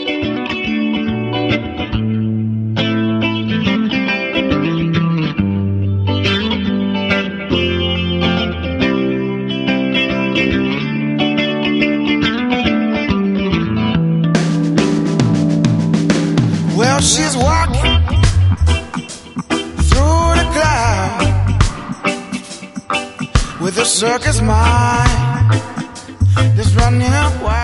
Well, she's walking through the cloud with a circus mind that's running wild.